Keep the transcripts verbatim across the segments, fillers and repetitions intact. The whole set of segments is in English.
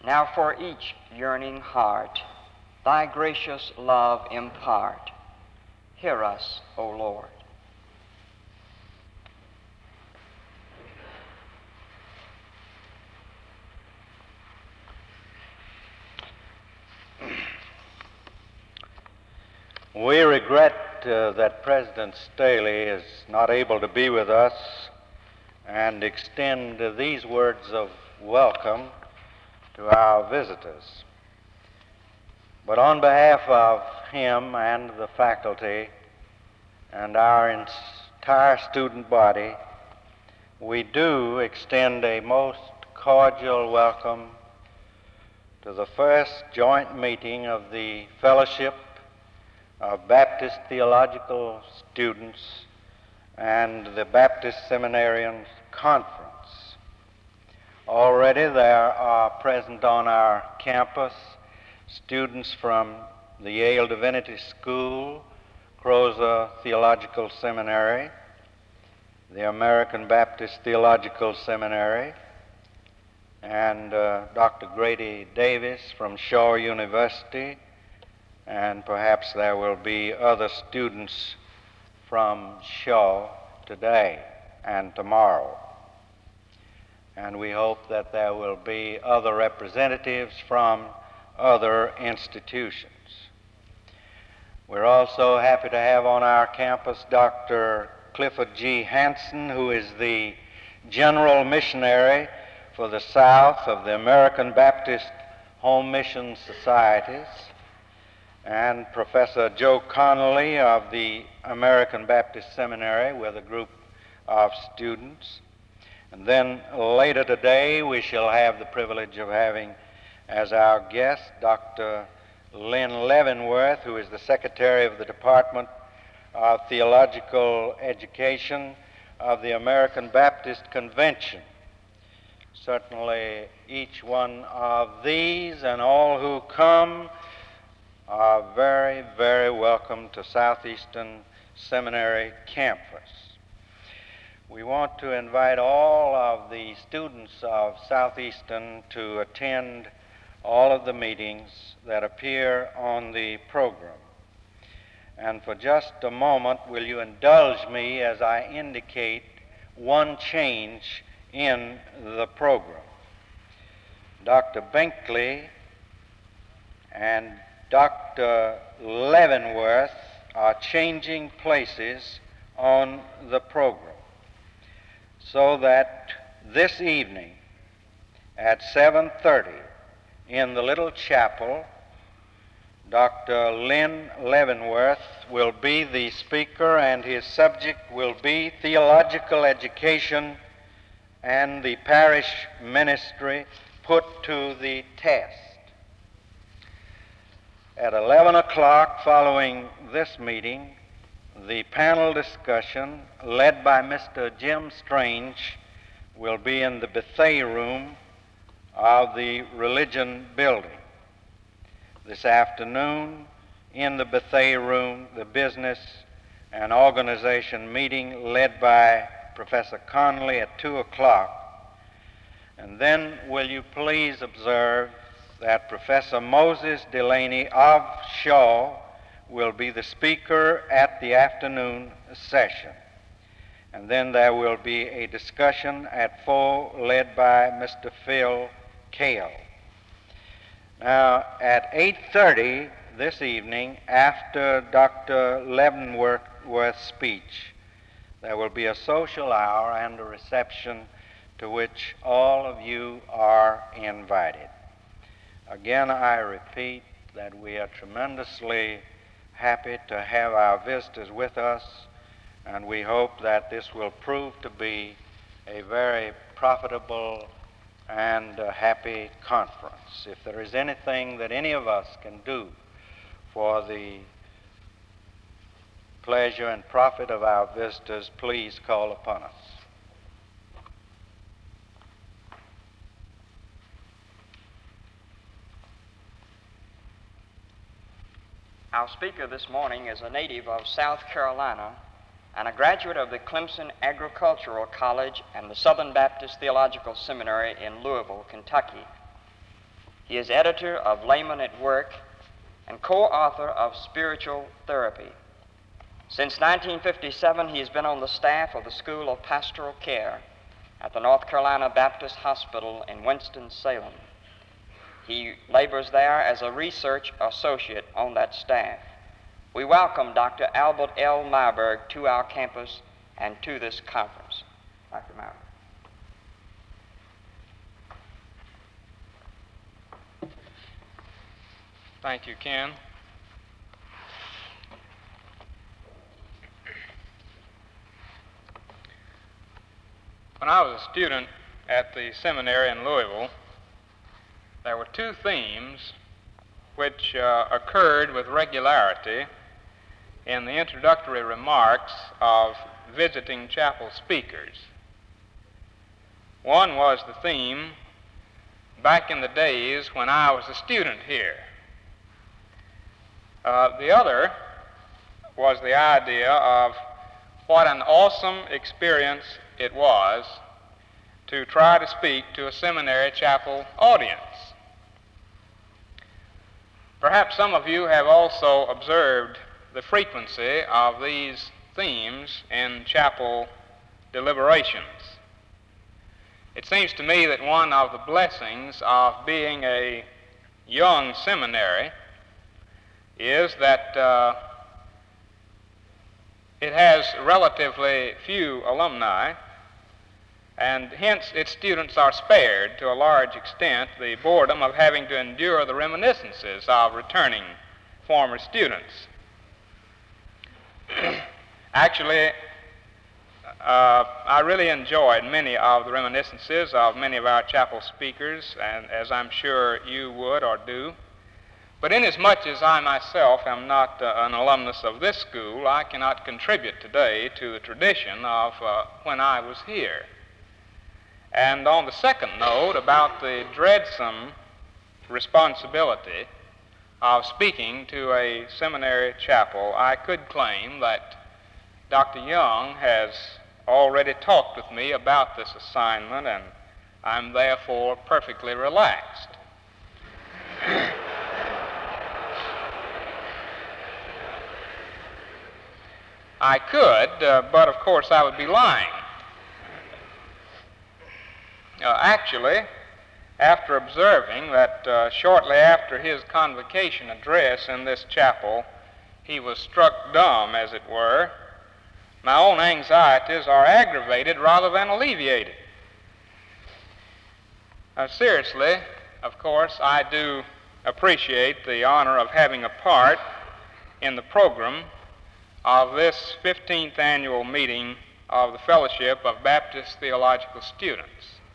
Now for each yearning heart, thy gracious love impart. Hear us, O Lord. We regret uh, that President Staley is not able to be with us and extend uh, these words of welcome to our visitors. But on behalf of him and the faculty and our entire student body, we do extend a most cordial welcome to the first joint meeting of the Fellowship of Baptist Theological Students and the Baptist Seminarians Conference. Already there are present on our campus students from the Yale Divinity School, Crozer Theological Seminary, the American Baptist Theological Seminary, and uh, Doctor Grady Davis from Shaw University, and perhaps there will be other students from Shaw today and tomorrow. And we hope that there will be other representatives from other institutions. We're also happy to have on our campus Doctor Clifford G. Hansen, who is the General Missionary for the South of the American Baptist Home Mission Societies, and Professor Joe Connolly of the American Baptist Seminary with a group of students. And then later today we shall have the privilege of having as our guest Doctor Lynn Leavenworth, who is the Secretary of the Department of Theological Education of the American Baptist Convention. Certainly each one of these and all who come are very, very welcome to Southeastern Seminary campus. We want to invite all of the students of Southeastern to attend all of the meetings that appear on the program. And for just a moment, will you indulge me as I indicate one change in the program. Doctor Binkley and Doctor Leavenworth are changing places on the program, so that this evening at seven thirty in the little chapel, Doctor Lynn Leavenworth will be the speaker, and his subject will be theological education and the parish ministry put to the test. At eleven o'clock following this meeting, the panel discussion led by Mister Jim Strange will be in the buffet room of the Religion Building. This afternoon, in the buffet room, the business and organization meeting led by Professor Connolly at two o'clock. And then will you please observe that Professor Moses Delaney of Shaw will be the speaker at the afternoon session. And then there will be a discussion at four led by Mister Phil Kale. Now, at eight thirty this evening, after Doctor Leavenworth's speech, there will be a social hour and a reception to which all of you are invited. Again, I repeat that we are tremendously happy to have our visitors with us, and we hope that this will prove to be a very profitable and a happy conference. If there is anything that any of us can do for the pleasure and profit of our visitors, please call upon us. Our speaker this morning is a native of South Carolina and a graduate of the Clemson Agricultural College and the Southern Baptist Theological Seminary in Louisville, Kentucky. He is editor of Layman at Work and co-author of Spiritual Therapy. Since nineteen fifty-seven, he has been on the staff of the School of Pastoral Care at the North Carolina Baptist Hospital in Winston-Salem. He labors there as a research associate on that staff. We welcome Doctor Albert L. Myberg to our campus and to this conference. Doctor Myberg. Thank you, Ken. When I was a student at the seminary in Louisville, there were two themes which uh, occurred with regularity in the introductory remarks of visiting chapel speakers. One was the theme back in the days when I was a student here. Uh, the other was the idea of what an awesome experience it was to try to speak to a seminary chapel audience. Perhaps some of you have also observed the frequency of these themes in chapel deliberations. It seems to me that one of the blessings of being a young seminary is that uh, it has relatively few alumni, and hence its students are spared to a large extent the boredom of having to endure the reminiscences of returning former students. Actually, uh, I really enjoyed many of the reminiscences of many of our chapel speakers, and as I'm sure you would or do. But inasmuch as I myself am not uh, an alumnus of this school, I cannot contribute today to the tradition of uh, when I was here. And on the second note, about the dreadsome responsibility of speaking to a seminary chapel, I could claim that Doctor Young has already talked with me about this assignment, and I'm therefore perfectly relaxed. I could, uh, but of course I would be lying. Uh, actually, after observing that uh, shortly after his convocation address in this chapel, he was struck dumb, as it were, my own anxieties are aggravated rather than alleviated. Uh, seriously, of course, I do appreciate the honor of having a part in the program of this fifteenth annual meeting of the Fellowship of Baptist Theological Students,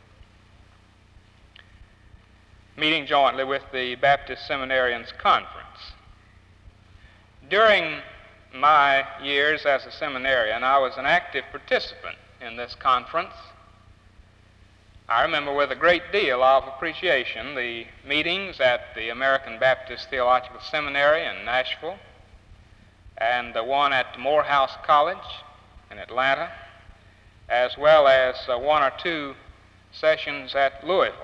meeting jointly with the Baptist Seminarians Conference. During my years as a seminarian, I was an active participant in this conference. I remember with a great deal of appreciation the meetings at the American Baptist Theological Seminary in Nashville, and the one at Morehouse College in Atlanta, as well as uh, one or two sessions at Louisville.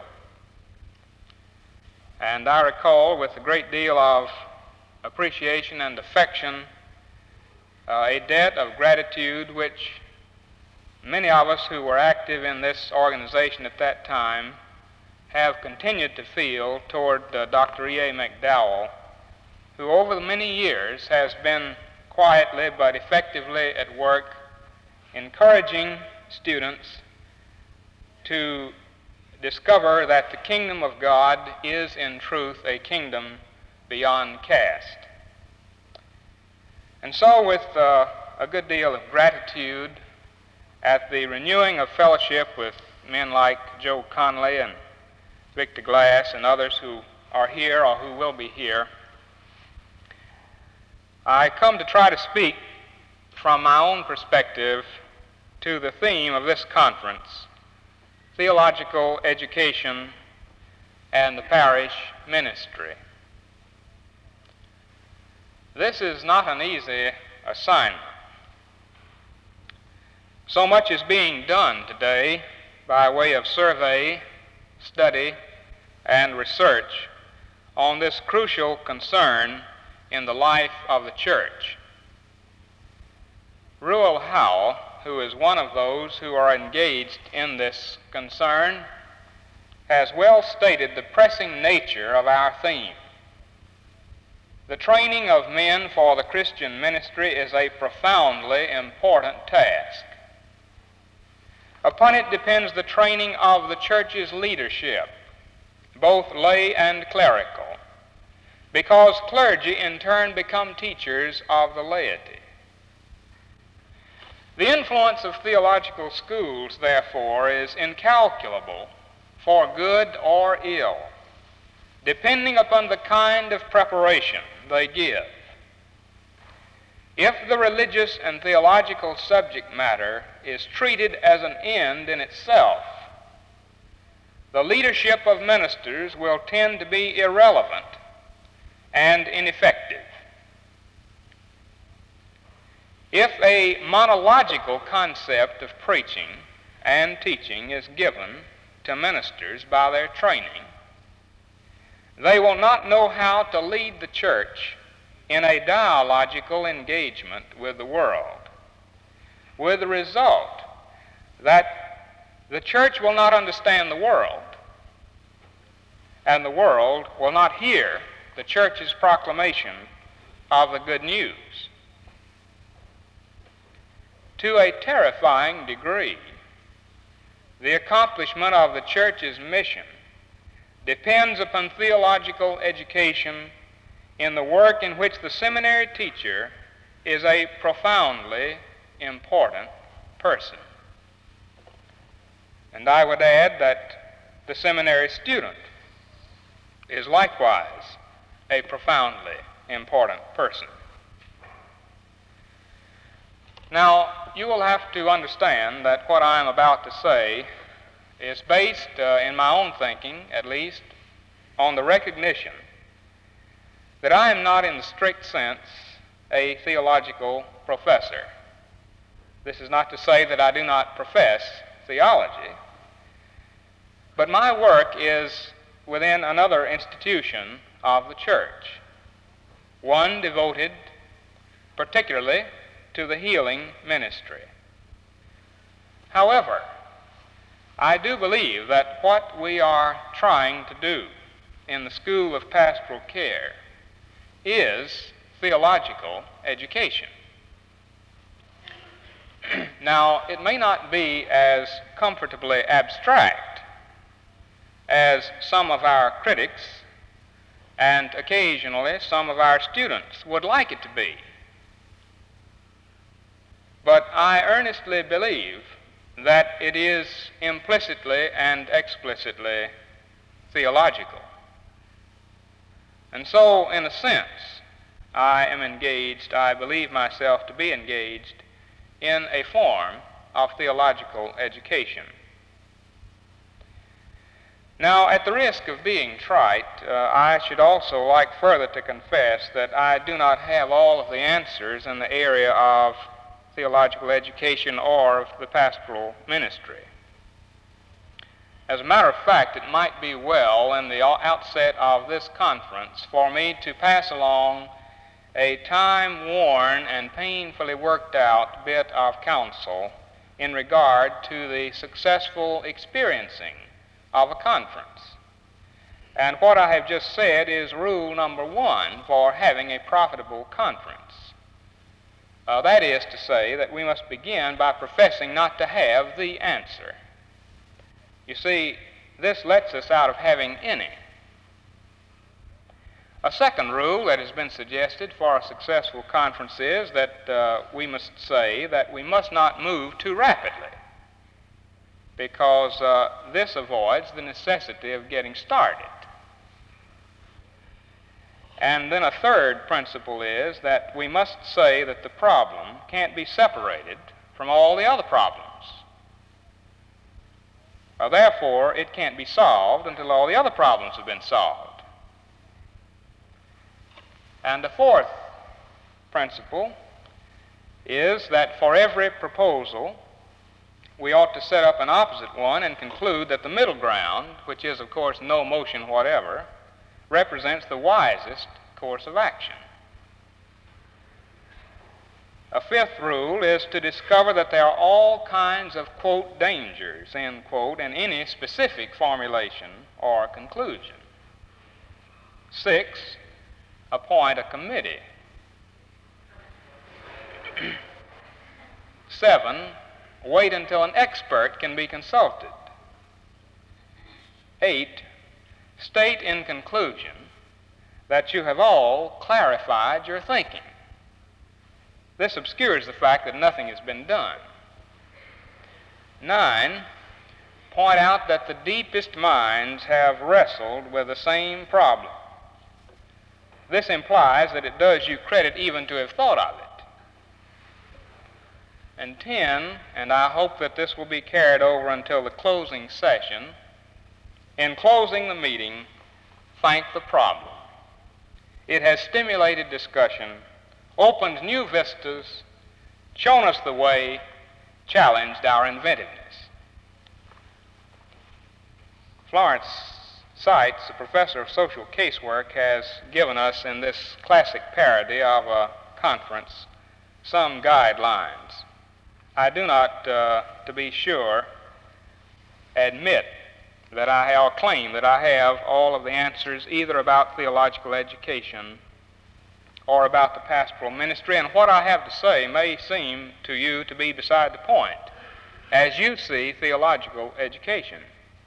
And I recall with a great deal of appreciation and affection uh, a debt of gratitude which many of us who were active in this organization at that time have continued to feel toward uh, Doctor E A McDowell, who over the many years has been quietly but effectively at work encouraging students to discover that the kingdom of God is in truth a kingdom beyond caste. And so with uh, a good deal of gratitude at the renewing of fellowship with men like Joe Conley and Victor Glass and others who are here or who will be here, I come to try to speak from my own perspective to the theme of this conference, theological education and the parish ministry. This is not an easy assignment. So much is being done today by way of survey, study, and research on this crucial concern in the life of the church. Ruel Howell, who is one of those who are engaged in this concern, has well stated the pressing nature of our theme. The training of men for the Christian ministry is a profoundly important task. Upon it depends the training of the church's leadership, both lay and clerical, because clergy in turn become teachers of the laity. The influence of theological schools, therefore, is incalculable for good or ill, depending upon the kind of preparation they give. If the religious and theological subject matter is treated as an end in itself, the leadership of ministers will tend to be irrelevant and ineffective. If a monological concept of preaching and teaching is given to ministers by their training, they will not know how to lead the church in a dialogical engagement with the world, with the result that the church will not understand the world, and the world will not hear the church's proclamation of the good news. To a terrifying degree, the accomplishment of the church's mission depends upon theological education in the work in which the seminary teacher is a profoundly important person. And I would add that the seminary student is likewise a profoundly important person. Now, you will have to understand that what I am about to say is based, uh, in my own thinking at least, on the recognition that I am not in the strict sense a theological professor. This is not to say that I do not profess theology, but my work is within another institution of the church, one devoted particularly to the healing ministry. However, I do believe that what we are trying to do in the School of Pastoral Care is theological education. Now, it may not be as comfortably abstract as some of our critics and occasionally some of our students would like it to be. But I earnestly believe that it is implicitly and explicitly theological. And so, in a sense, I am engaged, I believe myself to be engaged, in a form of theological education. Now, at the risk of being trite, uh, I should also like further to confess that I do not have all of the answers in the area of theological education or of the pastoral ministry. As a matter of fact, it might be well in the outset of this conference for me to pass along a time-worn and painfully worked-out bit of counsel in regard to the successful experiencing of a conference. And what I have just said is rule number one for having a profitable conference. Uh, that is to say that we must begin by professing not to have the answer. You see, this lets us out of having any. A second rule that has been suggested for a successful conference is that uh, we must say that we must not move too rapidly, because uh, this avoids the necessity of getting started. And then a third principle is that we must say that the problem can't be separated from all the other problems. Uh, therefore, it can't be solved until all the other problems have been solved. And the fourth principle is that for every proposal, we ought to set up an opposite one and conclude that the middle ground, which is, of course, no motion whatever, represents the wisest course of action. A fifth rule is to discover that there are all kinds of, quote, dangers, end quote, in any specific formulation or conclusion. Six, appoint a committee. Seven, wait until an expert can be consulted. Eight, state in conclusion that you have all clarified your thinking. This obscures the fact that nothing has been done. Nine, point out that the deepest minds have wrestled with the same problem. This implies that it does you credit even to have thought of it. And ten, and I hope that this will be carried over until the closing session, in closing the meeting, thank the problem. It has stimulated discussion, opened new vistas, shown us the way, challenged our inventiveness. Florence Seitz, a professor of social casework, has given us in this classic parody of a conference some guidelines. I do not, uh, to be sure, admit that I have, or claim that I have all of the answers either about theological education or about the pastoral ministry, and what I have to say may seem to you to be beside the point as you see theological education.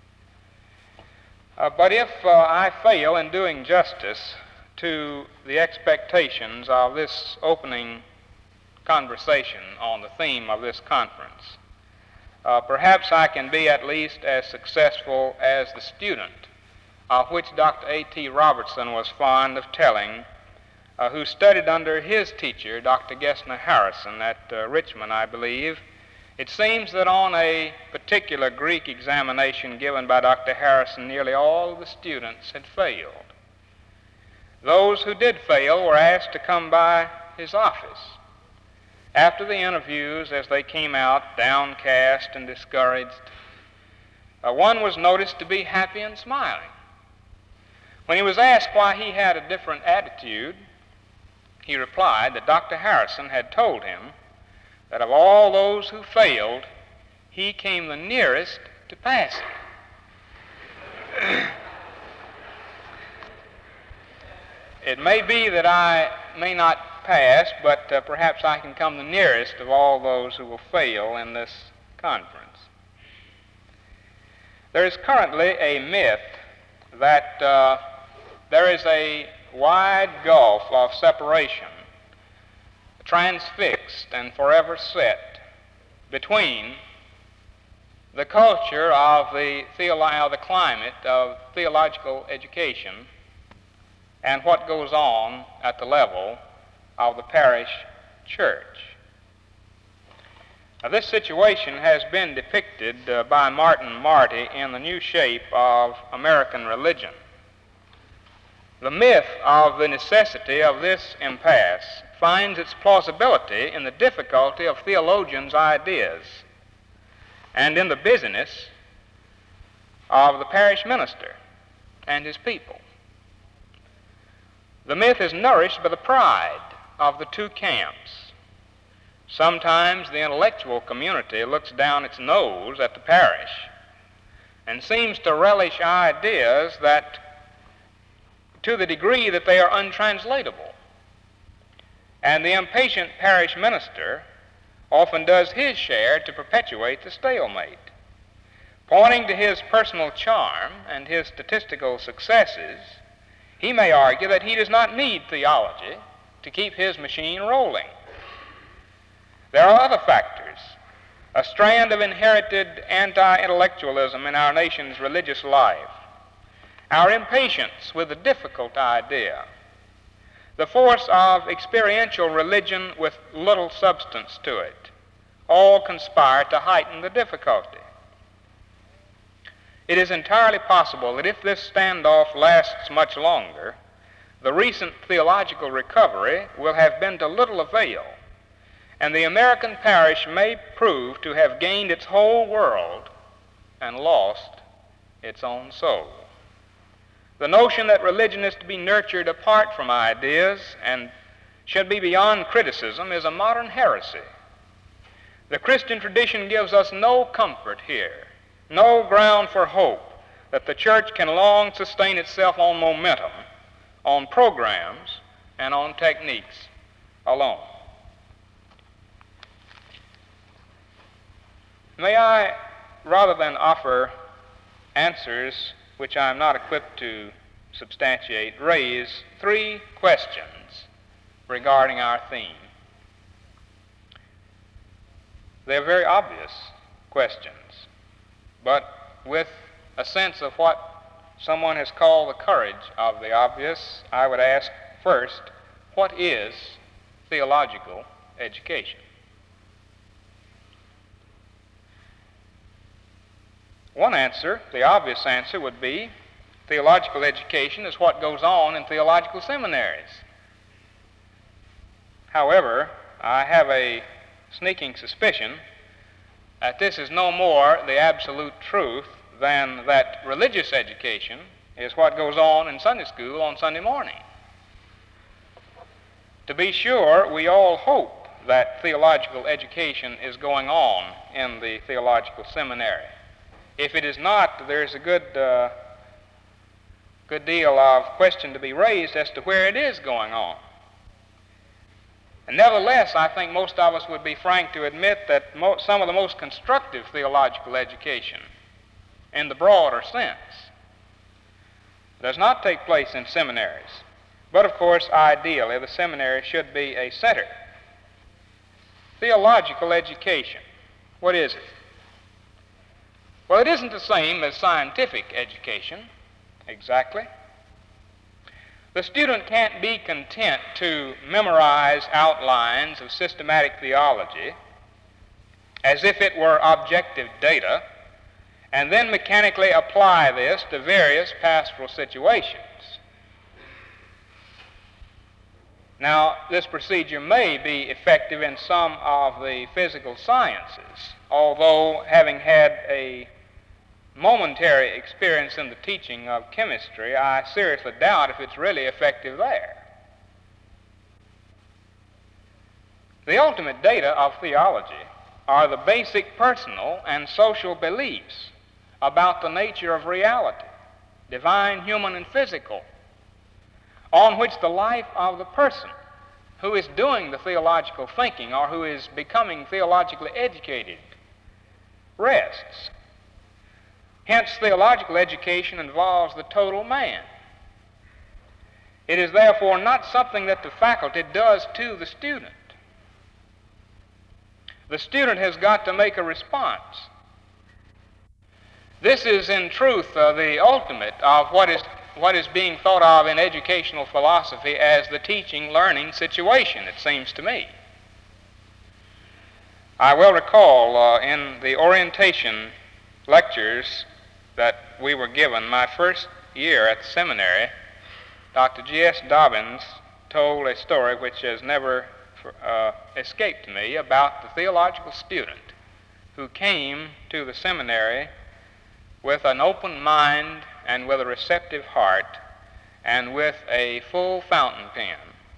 Uh, but if uh, I fail in doing justice to the expectations of this opening conversation on the theme of this conference, uh, perhaps I can be at least as successful as the student, of which Doctor A T Robertson was fond of telling, uh, who studied under his teacher, Doctor Gessner Harrison, at uh, Richmond, I believe. It seems that on a particular Greek examination given by Doctor Harrison, nearly all of the students had failed. Those who did fail were asked to come by his office. After the interviews, as they came out downcast and discouraged, uh, one was noticed to be happy and smiling. When he was asked why he had a different attitude, he replied that Doctor Harrison had told him that of all those who failed, he came the nearest to passing. It may be that I may not pass, but uh, perhaps I can come the nearest of all those who will fail in this conference. There is currently a myth that uh, there is a wide gulf of separation, transfixed and forever set, between the culture of the, theolo- the climate of theological education and what goes on at the level of the parish church. Now, this situation has been depicted uh, by Martin Marty in The New Shape of American Religion. The myth of the necessity of this impasse finds its plausibility in the difficulty of theologians' ideas and in the busyness of the parish minister and his people. The myth is nourished by the pride of the two camps. Sometimes the intellectual community looks down its nose at the parish and seems to relish ideas that, to the degree that they are untranslatable. And the impatient parish minister often does his share to perpetuate the stalemate. Pointing to his personal charm and his statistical successes, he may argue that he does not need theology to keep his machine rolling. There are other factors, a strand of inherited anti-intellectualism in our nation's religious life, our impatience with the difficult idea, the force of experiential religion with little substance to it, all conspire to heighten the difficulty. It is entirely possible that if this standoff lasts much longer, the recent theological recovery will have been to little avail, and the American parish may prove to have gained its whole world and lost its own soul. The notion that religion is to be nurtured apart from ideas and should be beyond criticism is a modern heresy. The Christian tradition gives us no comfort here, no ground for hope that the church can long sustain itself on momentum, on programs, and on techniques alone. May I, rather than offer answers which I am not equipped to substantiate, raise three questions regarding our theme. They're very obvious questions, but with a sense of what someone has called the courage of the obvious, I would ask first, what is theological education? One answer, the obvious answer, would be theological education is what goes on in theological seminaries. However, I have a sneaking suspicion that this is no more the absolute truth than that religious education is what goes on in Sunday school on Sunday morning. To be sure, we all hope that theological education is going on in the theological seminary. If it is not, there's a good, uh, good deal of question to be raised as to where it is going on. And nevertheless, I think most of us would be frank to admit that mo- some of the most constructive theological education, in the broader sense, does not take place in seminaries. But of course, ideally, the seminary should be a center. Theological education, what is it? Well, it isn't the same as scientific education, exactly. The student can't be content to memorize outlines of systematic theology as if it were objective data, and then mechanically apply this to various pastoral situations. Now, this procedure may be effective in some of the physical sciences, although having had a momentary experience in the teaching of chemistry, I seriously doubt if it's really effective there. The ultimate data of theology are the basic personal and social beliefs about the nature of reality, divine, human, and physical, on which the life of the person who is doing the theological thinking or who is becoming theologically educated rests. Hence, theological education involves the total man. It is therefore not something that the faculty does to the student. The student has got to make a response. This is, in truth, uh, the ultimate of what is, what is being thought of in educational philosophy as the teaching-learning situation, it seems to me. I well recall uh, in the orientation lectures that we were given my first year at the seminary, Doctor G S Dobbins told a story which has never uh, escaped me about the theological student who came to the seminary with an open mind and with a receptive heart and with a full fountain pen.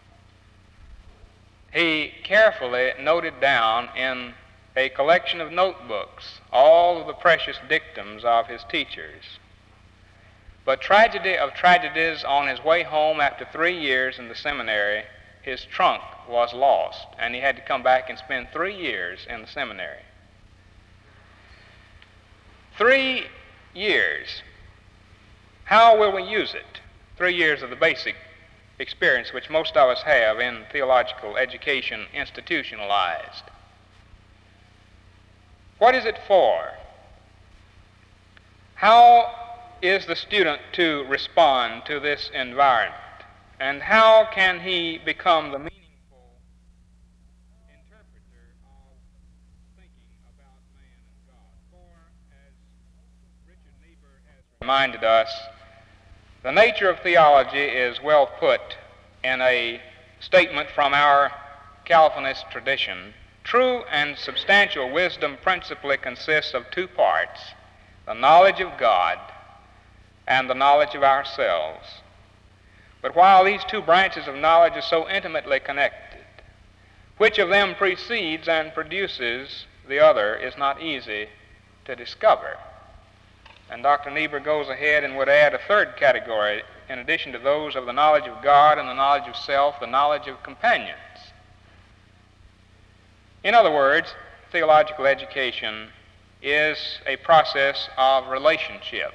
He carefully noted down in a collection of notebooks all of the precious dictums of his teachers. But tragedy of tragedies, on his way home after three years in the seminary, his trunk was lost, and he had to come back and spend three years in the seminary. Three years. How will we use it? Three years of the basic experience which most of us have in theological education institutionalized. What is it for? How is the student to respond to this environment? And how can he become the meaningful interpreter of thinking about man and God? For, as Richard Niebuhr has reminded us, the nature of theology is well put in a statement from our Calvinist tradition. True and substantial wisdom principally consists of two parts, the knowledge of God and the knowledge of ourselves. But while these two branches of knowledge are so intimately connected, which of them precedes and produces the other is not easy to discover. And Doctor Niebuhr goes ahead and would add a third category, in addition to those of the knowledge of God and the knowledge of self, the knowledge of companions. In other words, theological education is a process of relationship.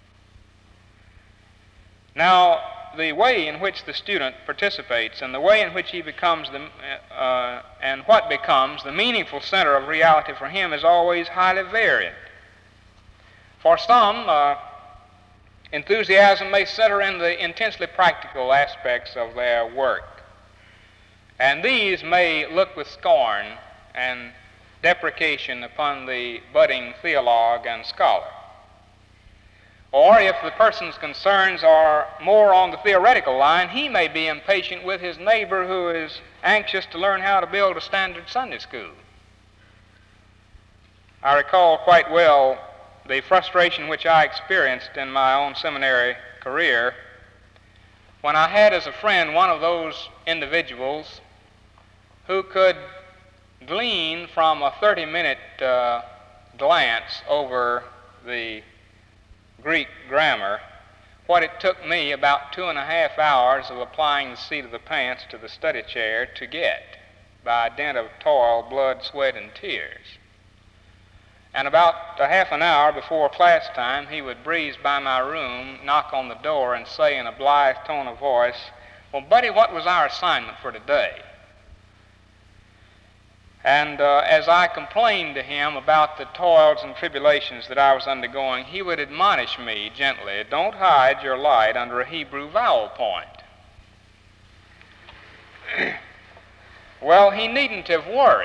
Now, the way in which the student participates and the way in which he becomes the, uh, and what becomes the meaningful center of reality for him is always highly varied. For some, uh, enthusiasm may center in the intensely practical aspects of their work, and these may look with scorn and deprecation upon the budding theologue and scholar. Or if the person's concerns are more on the theoretical line, he may be impatient with his neighbor who is anxious to learn how to build a standard Sunday school. I recall quite well the frustration which I experienced in my own seminary career when I had as a friend one of those individuals who could glean from a thirty-minute uh, glance over the Greek grammar what it took me about two and a half hours of applying the seat of the pants to the study chair to get by dint of toil, blood, sweat, and tears. And about a half an hour before class time, he would breeze by my room, knock on the door, and say in a blithe tone of voice, "Well, Buddy, what was our assignment for today?" And uh, as I complained to him about the toils and tribulations that I was undergoing, he would admonish me gently, "Don't hide your light under a Hebrew vowel point." Well, he needn't have worried.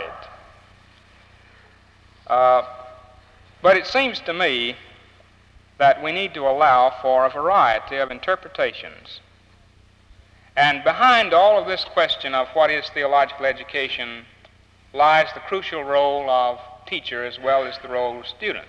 Uh, but it seems to me that we need to allow for a variety of interpretations. And behind all of this question of what is theological education lies the crucial role of teacher as well as the role of student.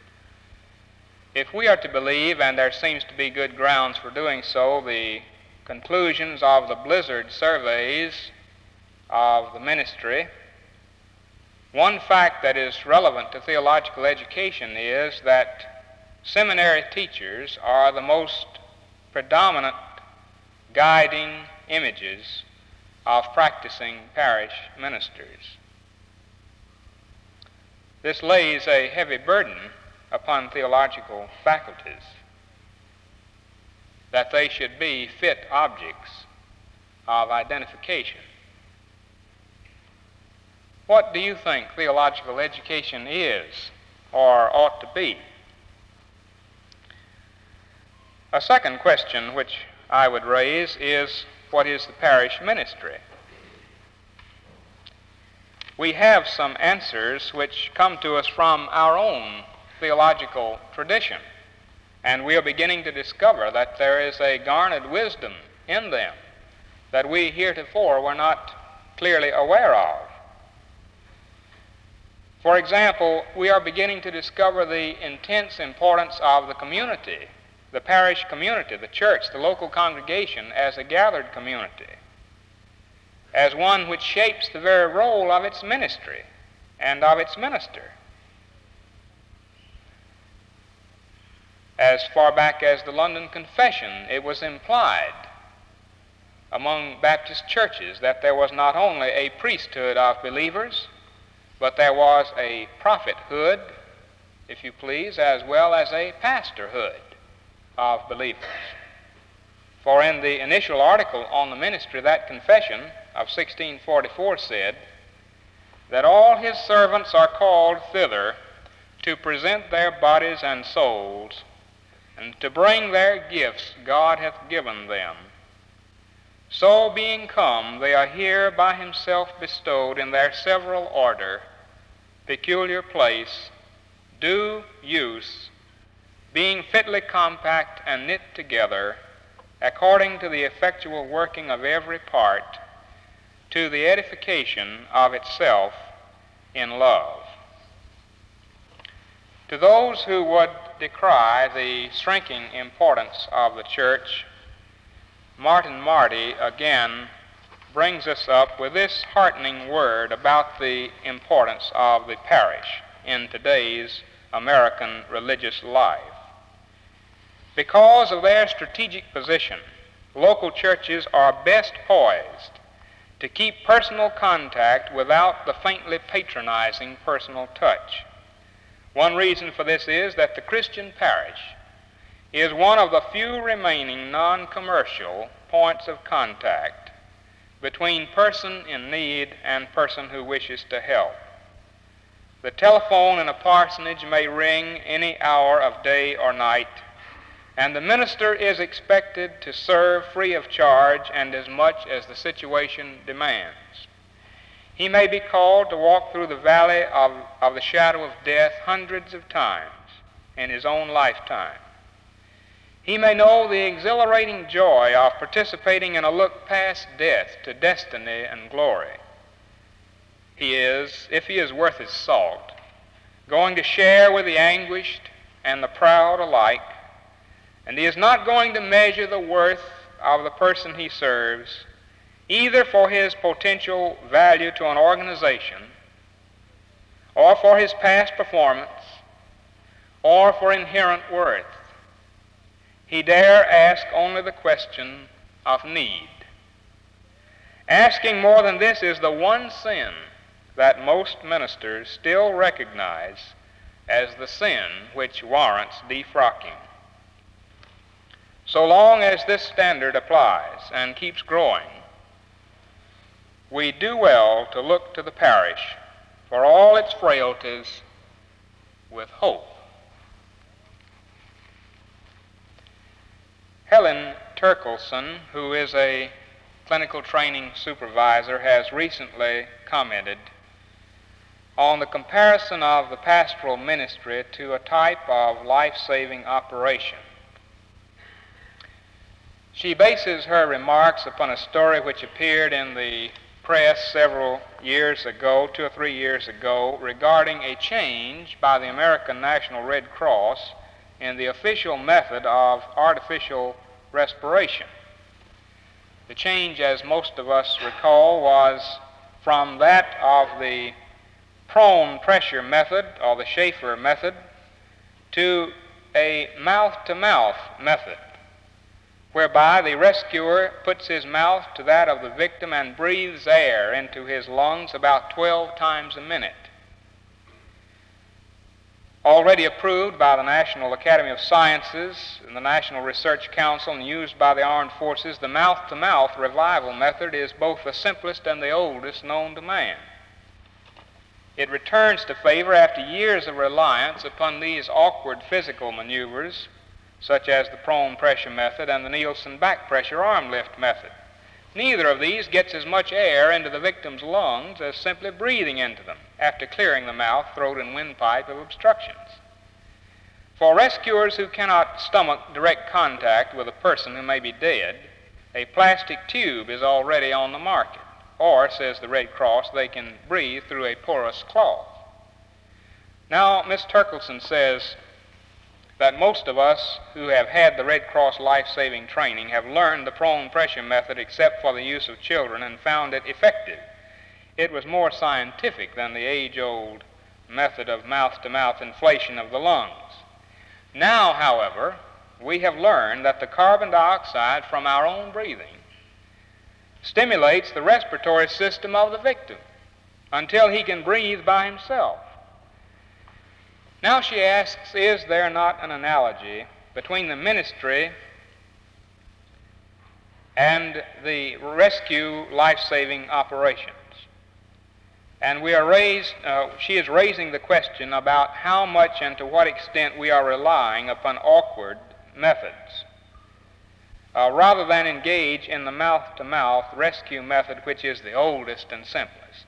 If we are to believe, and there seems to be good grounds for doing so, the conclusions of the Blizzard surveys of the ministry, one fact that is relevant to theological education is that seminary teachers are the most predominant guiding images of practicing parish ministers. This lays a heavy burden upon theological faculties, that they should be fit objects of identification. What do you think theological education is or ought to be? A second question which I would raise is, what is the parish ministry? We have some answers which come to us from our own theological tradition, and we are beginning to discover that there is a garnered wisdom in them that we heretofore were not clearly aware of. For example, we are beginning to discover the intense importance of the community, the parish community, the church, the local congregation as a gathered community, as one which shapes the very role of its ministry and of its minister. As far back as the London Confession, it was implied among Baptist churches that there was not only a priesthood of believers, but there was a prophethood, if you please, as well as a pastorhood of believers. For in the initial article on the ministry, that confession of sixteen forty-four said that all his servants are called thither to present their bodies and souls, and to bring their gifts God hath given them. So being come, they are here by himself bestowed in their several order, peculiar place, due use, being fitly compact and knit together, according to the effectual working of every part, to the edification of itself in love. To those who would decry the shrinking importance of the church, Martin Marty again brings us up with this heartening word about the importance of the parish in today's American religious life. Because of their strategic position, local churches are best poised to keep personal contact without the faintly patronizing personal touch. One reason for this is that the Christian parish is one of the few remaining non-commercial points of contact between person in need and person who wishes to help. The telephone in a parsonage may ring any hour of day or night, and the minister is expected to serve free of charge and as much as the situation demands. He may be called to walk through the valley of, of the shadow of death hundreds of times in his own lifetime. He may know the exhilarating joy of participating in a look past death to destiny and glory. He is, if he is worth his salt, going to share with the anguished and the proud alike, and he is not going to measure the worth of the person he serves either for his potential value to an organization or for his past performance or for inherent worth. He dare ask only the question of need. Asking more than this is the one sin that most ministers still recognize as the sin which warrants defrocking. So long as this standard applies and keeps growing, we do well to look to the parish for all its frailties with hope. Helen Turkelson, who is a clinical training supervisor, has recently commented on the comparison of the pastoral ministry to a type of life-saving operation. She bases her remarks upon a story which appeared in the press several years ago, two or three years ago, regarding a change by the American National Red Cross in the official method of artificial respiration. The change, as most of us recall, was from that of the prone pressure method, or the Schaefer method, to a mouth-to-mouth method, whereby the rescuer puts his mouth to that of the victim and breathes air into his lungs about twelve times a minute. Already approved by the National Academy of Sciences and the National Research Council and used by the armed forces, the mouth-to-mouth revival method is both the simplest and the oldest known to man. It returns to favor after years of reliance upon these awkward physical maneuvers, such as the prone pressure method and the Nielsen back pressure arm lift method. Neither of these gets as much air into the victim's lungs as simply breathing into them after clearing the mouth, throat, and windpipe of obstructions. For rescuers who cannot stomach direct contact with a person who may be dead, a plastic tube is already on the market, or, says the Red Cross, they can breathe through a porous cloth. Now, Miss Turkelson says that most of us who have had the Red Cross life-saving training have learned the prone pressure method except for the use of children and found it effective. It was more scientific than the age-old method of mouth-to-mouth inflation of the lungs. Now, however, we have learned that the carbon dioxide from our own breathing stimulates the respiratory system of the victim until he can breathe by himself. Now she asks, is there not an analogy between the ministry and the rescue life-saving operations? And we are raised, uh, she is raising the question about how much and to what extent we are relying upon awkward methods, uh, rather than engage in the mouth-to-mouth rescue method, which is the oldest and simplest.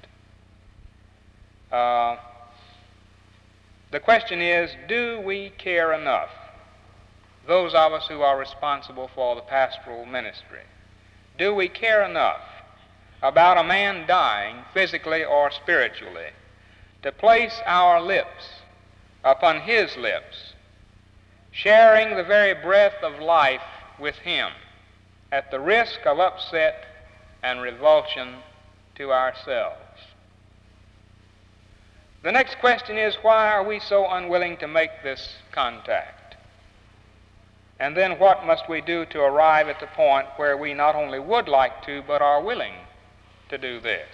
Uh, The question is, do we care enough, those of us who are responsible for the pastoral ministry, do we care enough about a man dying physically or spiritually to place our lips upon his lips sharing the very breath of life with him at the risk of upset and revulsion to ourselves. The next question is, why are we so unwilling to make this contact? And then what must we do to arrive at the point where we not only would like to, but are willing to do this?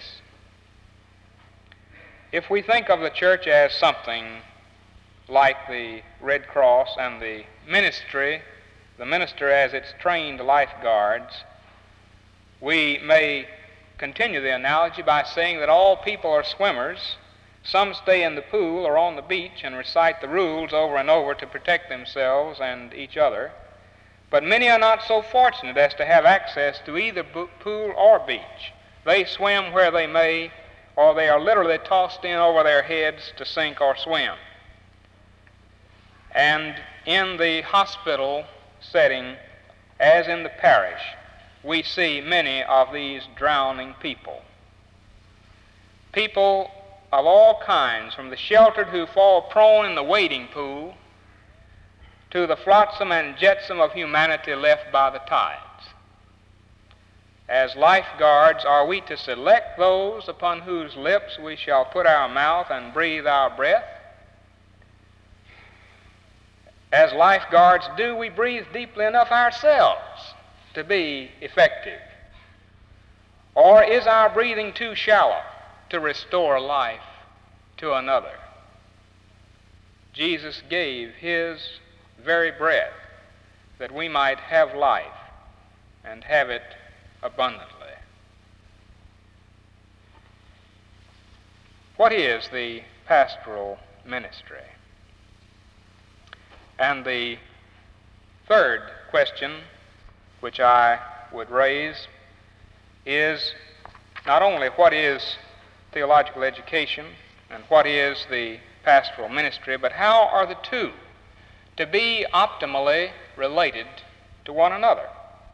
If we think of the church as something like the Red Cross and the ministry, the minister as its trained lifeguards, we may continue the analogy by saying that all people are swimmers. Some stay in the pool or on the beach and recite the rules over and over to protect themselves and each other. But many are not so fortunate as to have access to either pool or beach. They swim where they may, or they are literally tossed in over their heads to sink or swim. And in the hospital setting, as in the parish, we see many of these drowning people. People of all kinds, from the sheltered who fall prone in the wading pool to the flotsam and jetsam of humanity left by the tides. As lifeguards, are we to select those upon whose lips we shall put our mouth and breathe our breath? As lifeguards, do we breathe deeply enough ourselves to be effective? Or is our breathing too shallow to restore life to another? Jesus gave his very breath that we might have life and have it abundantly. What is the pastoral ministry? And the third question which I would raise is not only what is theological education and what is the pastoral ministry, but how are the two to be optimally related to one another?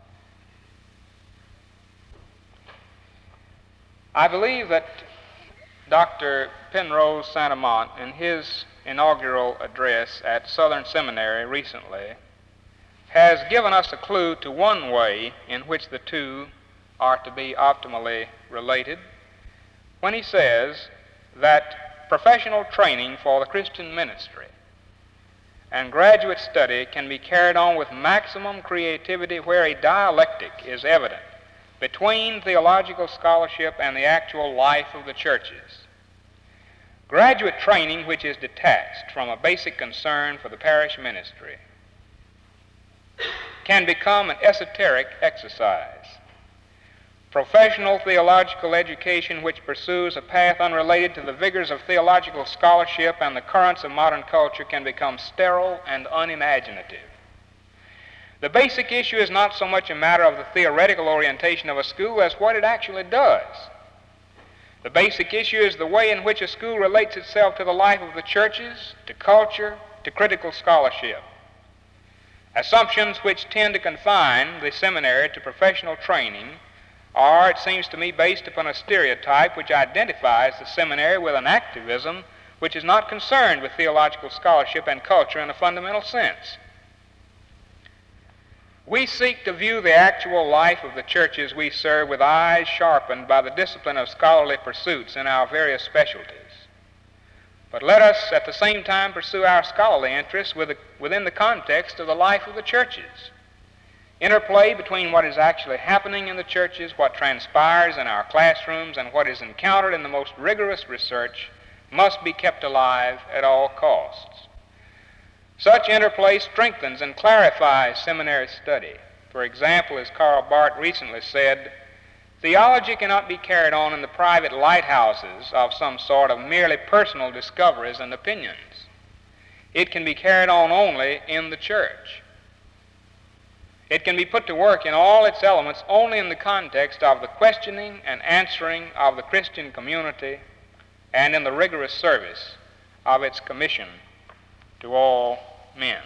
I believe that Doctor Penrose Santamont, in his inaugural address at Southern Seminary recently, has given us a clue to one way in which the two are to be optimally related when he says that professional training for the Christian ministry and graduate study can be carried on with maximum creativity where a dialectic is evident between theological scholarship and the actual life of the churches. Graduate training which is detached from a basic concern for the parish ministry can become an esoteric exercise. Professional theological education which pursues a path unrelated to the vigors of theological scholarship and the currents of modern culture can become sterile and unimaginative. The basic issue is not so much a matter of the theoretical orientation of a school as what it actually does. The basic issue is the way in which a school relates itself to the life of the churches, to culture, to critical scholarship. Assumptions which tend to confine the seminary to professional training are, it seems to me, based upon a stereotype which identifies the seminary with an activism which is not concerned with theological scholarship and culture in a fundamental sense. We seek to view the actual life of the churches we serve with eyes sharpened by the discipline of scholarly pursuits in our various specialties. But let us at the same time pursue our scholarly interests with the, within the context of the life of the churches. Interplay between what is actually happening in the churches, what transpires in our classrooms, and what is encountered in the most rigorous research must be kept alive at all costs. Such interplay strengthens and clarifies seminary study. For example, as Karl Barth recently said, theology cannot be carried on in the private lighthouses of some sort of merely personal discoveries and opinions. It can be carried on only in the church. It can be put to work in all its elements only in the context of the questioning and answering of the Christian community and in the rigorous service of its commission to all men.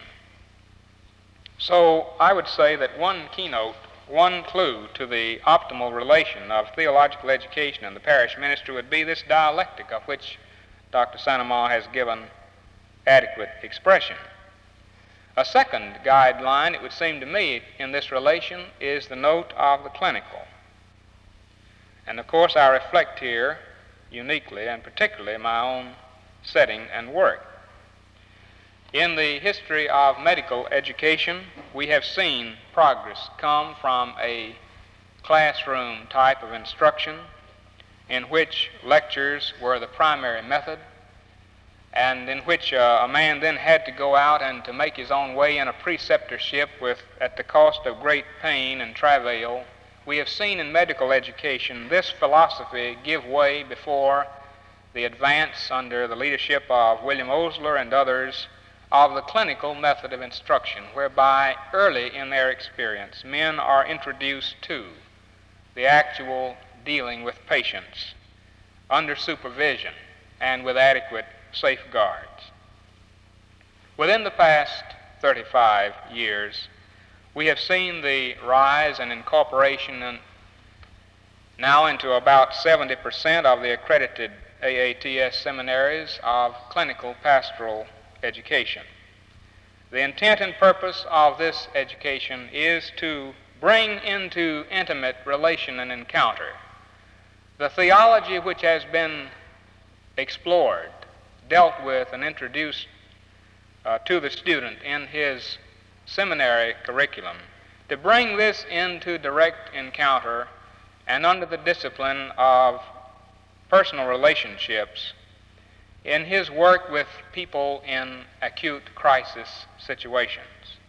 So I would say that one keynote, one clue to the optimal relation of theological education and the parish ministry would be this dialectic of which Doctor Santamont has given adequate expression. A second guideline, it would seem to me, in this relation is the note of the clinical. And of course, I reflect here uniquely and particularly my own setting and work. In the history of medical education, we have seen progress come from a classroom type of instruction in which lectures were the primary method, and in which uh, a man then had to go out and to make his own way in a preceptorship with, at the cost of great pain and travail. We have seen in medical education this philosophy give way before the advance under the leadership of William Osler and others of the clinical method of instruction, whereby early in their experience men are introduced to the actual dealing with patients under supervision and with adequate safeguards. Within the past thirty-five years, we have seen the rise and incorporation in, now into about seventy percent of the accredited A A T S seminaries of clinical pastoral education. The intent and purpose of this education is to bring into intimate relation and encounter the theology which has been explored, dealt with, and introduced uh, to the student in his seminary curriculum, to bring this into direct encounter and under the discipline of personal relationships in his work with people in acute crisis situations.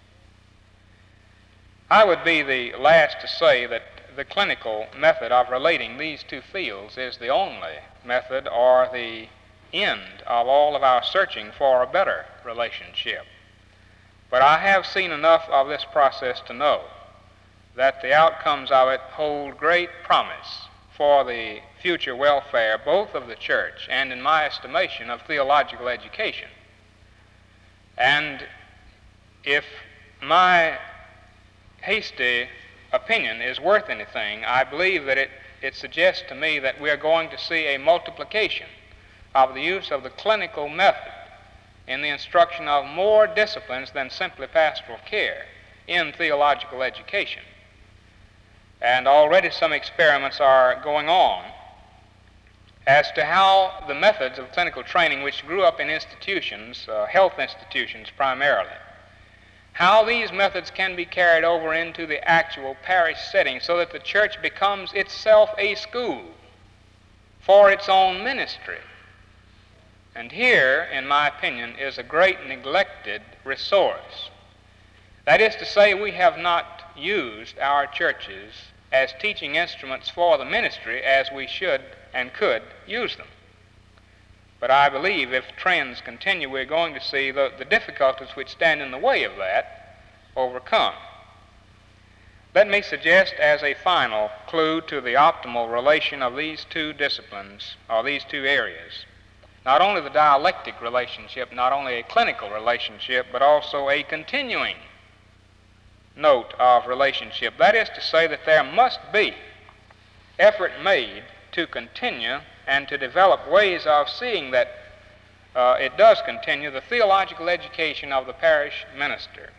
I would be the last to say that the clinical method of relating these two fields is the only method or the end of all of our searching for a better relationship. But I have seen enough of this process to know that the outcomes of it hold great promise for the future welfare both of the church and, in my estimation, of theological education. And if my hasty opinion is worth anything, I believe that it, it suggests to me that we are going to see a multiplication of the use of the clinical method in the instruction of more disciplines than simply pastoral care in theological education. And already some experiments are going on as to how the methods of clinical training, which grew up in institutions, uh, health institutions primarily, how these methods can be carried over into the actual parish setting so that the church becomes itself a school for its own ministry. And here, in my opinion, is a great neglected resource. That is to say, we have not used our churches as teaching instruments for the ministry as we should and could use them. But I believe if trends continue, we're going to see the, the difficulties which stand in the way of that overcome. Let me suggest as a final clue to the optimal relation of these two disciplines, or these two areas, not only the dialectic relationship, not only a clinical relationship, but also a continuing note of relationship. That is to say that there must be effort made to continue and to develop ways of seeing that uh, it does continue the theological education of the parish minister.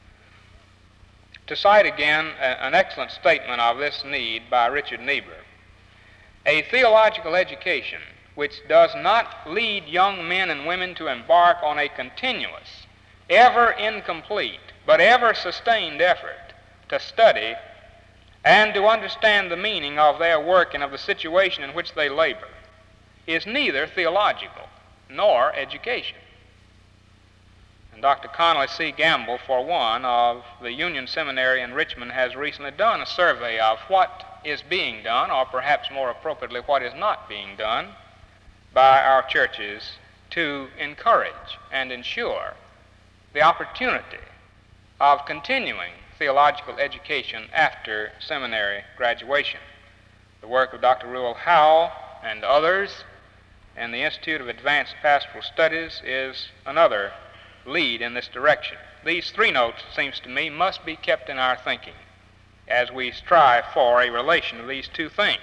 To cite again a, an excellent statement of this need by Richard Niebuhr, a theological education which does not lead young men and women to embark on a continuous, ever incomplete, but ever sustained effort to study and to understand the meaning of their work and of the situation in which they labor, is neither theological nor education. And Doctor Connolly C. Gamble, for one, of the Union Seminary in Richmond, has recently done a survey of what is being done, or perhaps more appropriately, what is not being done by our churches to encourage and ensure the opportunity of continuing theological education after seminary graduation. The work of Doctor Ruel Howell and others in the Institute of Advanced Pastoral Studies is another lead in this direction. These three notes, it seems to me, must be kept in our thinking as we strive for a relation of these two things.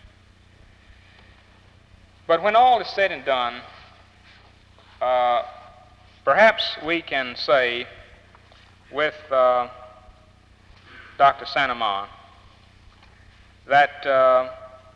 But when all is said and done, uh, perhaps we can say with uh, Doctor Sanamon that uh,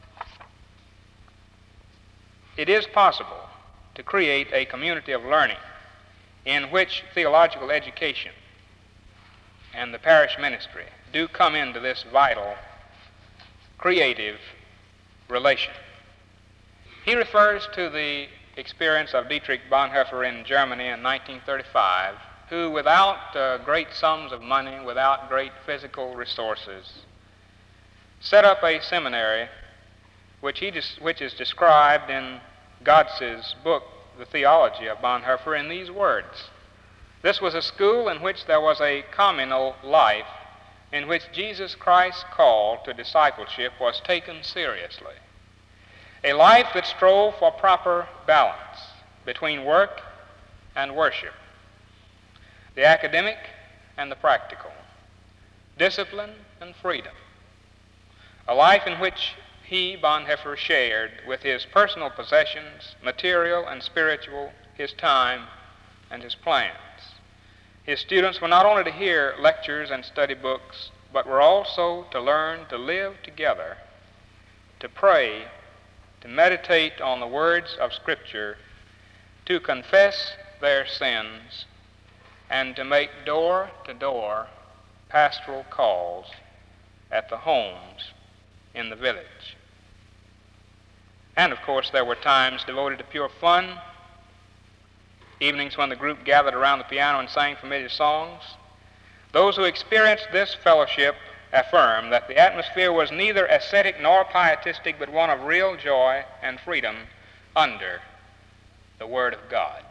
it is possible to create a community of learning in which theological education and the parish ministry do come into this vital, creative relation. He refers to the experience of Dietrich Bonhoeffer in Germany in nineteen thirty-five, who, without uh, great sums of money, without great physical resources, set up a seminary which, he des- which is described in Gotz's book, The Theology of Bonhoeffer, in these words. This was a school in which there was a communal life in which Jesus Christ's call to discipleship was taken seriously. A life that strove for proper balance between work and worship, the academic and the practical, discipline and freedom. A life in which he, Bonhoeffer, shared with his personal possessions, material and spiritual, his time and his plans. His students were not only to hear lectures and study books, but were also to learn to live together, to pray, to meditate on the words of Scripture, to confess their sins, and to make door-to-door pastoral calls at the homes in the village. And of course, there were times devoted to pure fun, evenings when the group gathered around the piano and sang familiar songs. Those who experienced this fellowship affirm that the atmosphere was neither ascetic nor pietistic, but one of real joy and freedom under the Word of God.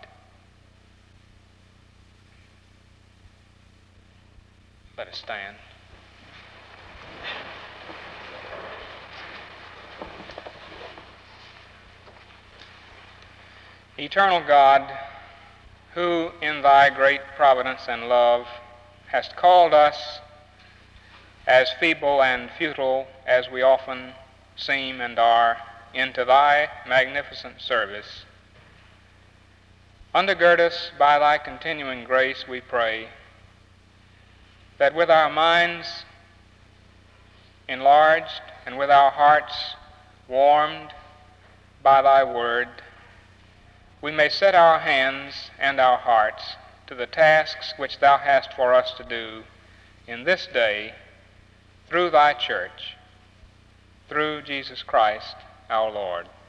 Let us stand. Eternal God, who in thy great providence and love hast called us, as feeble and futile as we often seem and are, into thy magnificent service, undergird us by thy continuing grace, we pray, that with our minds enlarged and with our hearts warmed by thy word, we may set our hands and our hearts to the tasks which thou hast for us to do in this day through thy church, through Jesus Christ our Lord.